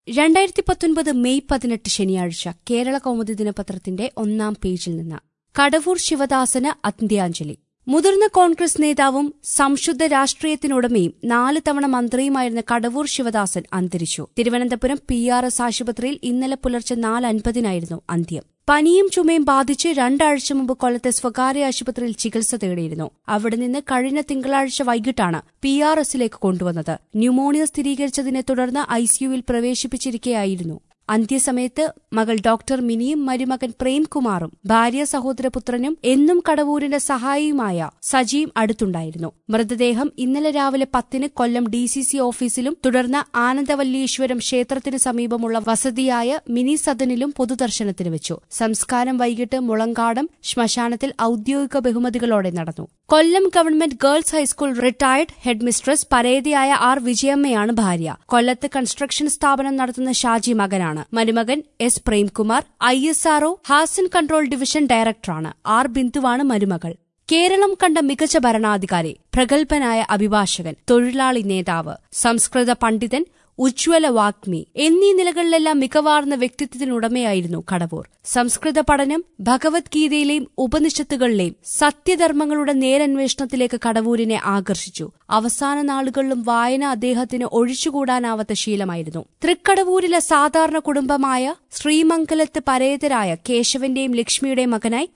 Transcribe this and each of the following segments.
2019 May 18 ശനിയാഴ്ച കേരള കൗമുദി ദിനപത്രത്തിന്റെ ഒന്നാം പേജിൽ നിന്ന് കടവൂർ ശിവദാസന് അന്ത്യാഞ്ജലി. മുതിർന്ന കോൺഗ്രസ് നേതാവും സംശുദ്ധ രാഷ്ട്രീയത്തിനുടമയും 4 തവണ മന്ത്രിയുമായിരുന്ന കടവൂർ ശിവദാസൻ അന്തരിച്ചു. തിരുവനന്തപുരം PRS ആശുപത്രിയിൽ ഇന്നലെ പുലർച്ചെ 4:50 അന്ത്യം. പനിയും ചുമയും ബാധിച്ച് 2 ആഴ്ച മുമ്പ് കൊല്ലത്തെ സ്വകാര്യ ആശുപത്രിയിൽ ചികിത്സ തേടിയിരുന്നു. അവിടെ നിന്ന് കഴിഞ്ഞ തിങ്കളാഴ്ച വൈകിട്ടാണ് PRSലേക്ക് കൊണ്ടുവന്നത്. ന്യൂമോണിയ സ്ഥിരീകരിച്ചതിനെ തുടർന്ന് ICUവിൽ പ്രവേശിപ്പിച്ചിരിക്കുകയായിരുന്നു. അന്ത്യസമയത്ത് മകൾ ഡോക്ടർ മിനിയും മരുമകൻ പ്രേംകുമാറും ഭാര്യ സഹോദരപുത്രനും എന്നും കടവൂരിന്റെ സഹായിയുമായ സജിയും അടുത്തുണ്ടായിരുന്നു. മൃതദേഹം ഇന്നലെ രാവിലെ 10 കൊല്ലം DCC ഓഫീസിലും തുടർന്ന് ആനന്ദവല്ലീശ്വരം ക്ഷേത്രത്തിനു സമീപമുള്ള വസതിയായ മിനി സദനിലും പൊതുദർശനത്തിന് വെച്ചു. സംസ്കാരം വൈകിട്ട് മുളങ്കാടം ശ്മശാനത്തിൽ ഔദ്യോഗിക ബഹുമതികളോടെ നടന്നു. Kollam government girls high school retired headmistress പരേതയായ R. വിജയമ്മയാണ് ഭാര്യ. കൊല്ലത്ത് കൺസ്ട്രക്ഷൻ സ്ഥാപനം നടത്തുന്ന ഷാജി മകനാണ്. മരുമകൻ S. Premkumar ISRO Hassan control division ഡയറക്ടറാണ്. R. ബിന്ദുവാണ് മരുമകൾ. കേരളം കണ്ട മികച്ച ഭരണാധികാരി, പ്രഗത്ഭനായ അഭിഭാഷകൻ, തൊഴിലാളി നേതാവ്, സംസ്കൃത പണ്ഡിതൻ, ഉജ്ജ്വല വാഗ്മി എന്നീ നിലകളിലെല്ലാം മികവാർന്ന വ്യക്തിത്വത്തിനുടമയായിരുന്നു കടവൂർ. സംസ്കൃത പഠനം ഭഗവത്ഗീതയിലെയും ഉപനിഷത്തുകളിലെയും സത്യധർമ്മങ്ങളുടെ നേരന്വേഷണത്തിലേക്ക് കടവൂരിനെ ആകർഷിച്ചു. അവസാന നാളുകളിലും വായന അദ്ദേഹത്തിന് ഒഴിച്ചുകൂടാനാവാത്ത ശീലമായിരുന്നു. തൃക്കടവൂരിലെ സാധാരണ കുടുംബമായ ശ്രീമംഗലത്ത് പരേതരായ കേശവന്റെയും ലക്ഷ്മിയുടെയും മകനായി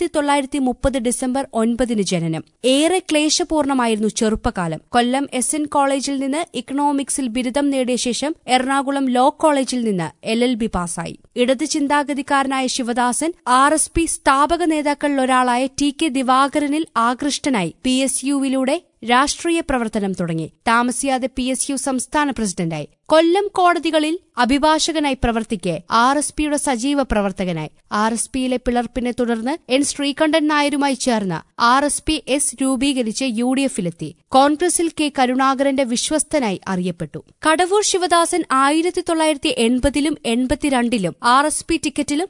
1930 ഡിസംബർ 9 ജനനം. ഏറെ ക്ലേശപൂർണമായിരുന്നു ചെറുപ്പകാലം. കൊല്ലം SN കോളേജിൽ നിന്ന് ഇക്കണോമിക്സിൽ ബിരുദം നേടിയ ശേഷം എറണാകുളം ലോ കോളേജിൽ നിന്ന് LLB പാസായി. ഇടത് ചിന്താഗതിക്കാരനായ ശിവദാസൻ RSP സ്ഥാപക നേതാക്കളിലൊരാളായ TK ദിവാകരനിൽ ആകൃഷ്ടനായി PSUവിലൂടെ രാഷ്ട്രീയ പ്രവർത്തനം തുടങ്ങി. താമസിയാതെ PSU സംസ്ഥാന പ്രസിഡന്റായി. കൊല്ലം കോടതികളിൽ അഭിഭാഷകനായി പ്രവർത്തിക്കെ RSPയുടെ സജീവ പ്രവർത്തകനായി. RSPയിലെ പിളർപ്പിനെ തുടർന്ന് N. ശ്രീകണ്ഠൻ നായരുമായി ചേർന്ന് RSP-S രൂപീകരിച്ച് UDFിലെത്തി. കോൺഗ്രസിൽ K. കരുണാകരന്റെ വിശ്വസ്തനായി അറിയപ്പെട്ടു. കടവൂർ ശിവദാസൻ 1980ലും 82ലും RSP ടിക്കറ്റിലും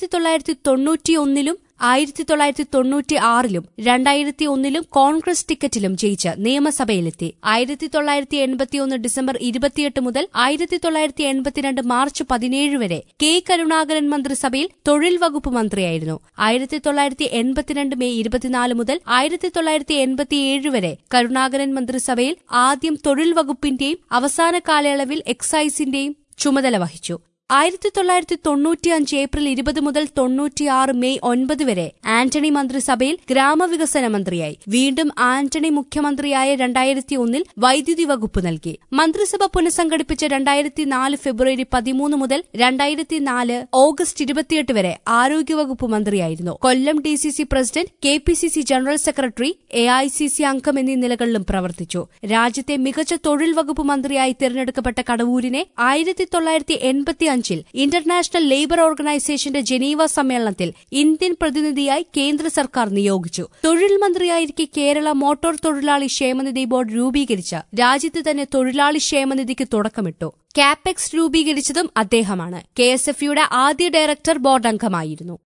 1991ലും 1996ലും 2001ലും കോൺഗ്രസ് ടിക്കറ്റിലും ജയിച്ച് നിയമസഭയിലെത്തി. 1981 ഡിസംബർ 28 മുതൽ 1982 മാർച്ച് 17 വരെ K. കരുണാകരൻ മന്ത്രിസഭയിൽ തൊഴിൽ വകുപ്പ് മന്ത്രിയായിരുന്നു. 1982 മെയ് 24 മുതൽ 1987 വരെ കരുണാകരൻ മന്ത്രിസഭയിൽ ആദ്യം തൊഴിൽ വകുപ്പിന്റെയും അവസാന കാലയളവിൽ എക്സൈസിന്റെയും ചുമതല വഹിച്ചു. 1995 ഏപ്രിൽ 20 മുതൽ 96 മെയ് 9 വരെ ആന്റണി മന്ത്രിസഭയിൽ ഗ്രാമവികസന മന്ത്രിയായി. വീണ്ടും ആന്റണി മുഖ്യമന്ത്രിയായ 2001 വൈദ്യുതി വകുപ്പ് നൽകി. മന്ത്രിസഭ പുനഃസംഘടിപ്പിച്ച 2004 ഫെബ്രുവരി 13 മുതൽ 2004 ഓഗസ്റ്റ് 28 വരെ ആരോഗ്യവകുപ്പ് മന്ത്രിയായിരുന്നു. Kollam DCC president, KPCC general secretary, AICC അംഗം എന്നീ നിലകളിലും പ്രവർത്തിച്ചു. രാജ്യത്തെ മികച്ച തൊഴിൽ വകുപ്പ് മന്ത്രിയായി തിരഞ്ഞെടുക്കപ്പെട്ട കടവൂരിനെ 1985 ഇന്റർനാഷണൽ ലേബർ ഓർഗനൈസേഷന്റെ ജനീവ സമ്മേളനത്തിൽ ഇന്ത്യൻ പ്രതിനിധിയായി കേന്ദ്ര സർക്കാർ നിയോഗിച്ചു. തൊഴിൽ മന്ത്രിയായിരിക്കെ കേരള മോട്ടോർ തൊഴിലാളി ക്ഷേമനിധി ബോർഡ് രൂപീകരിച്ച് രാജ്യത്ത് തന്നെ തൊഴിലാളി ക്ഷേമനിധിക്ക് തുടക്കമിട്ടു. കാപ്പെക്സ് രൂപീകരിച്ചതും അദ്ദേഹമാണ്. KSFയുടെ ആദ്യ ഡയറക്ടർ ബോർഡ് അംഗമായിരുന്നു.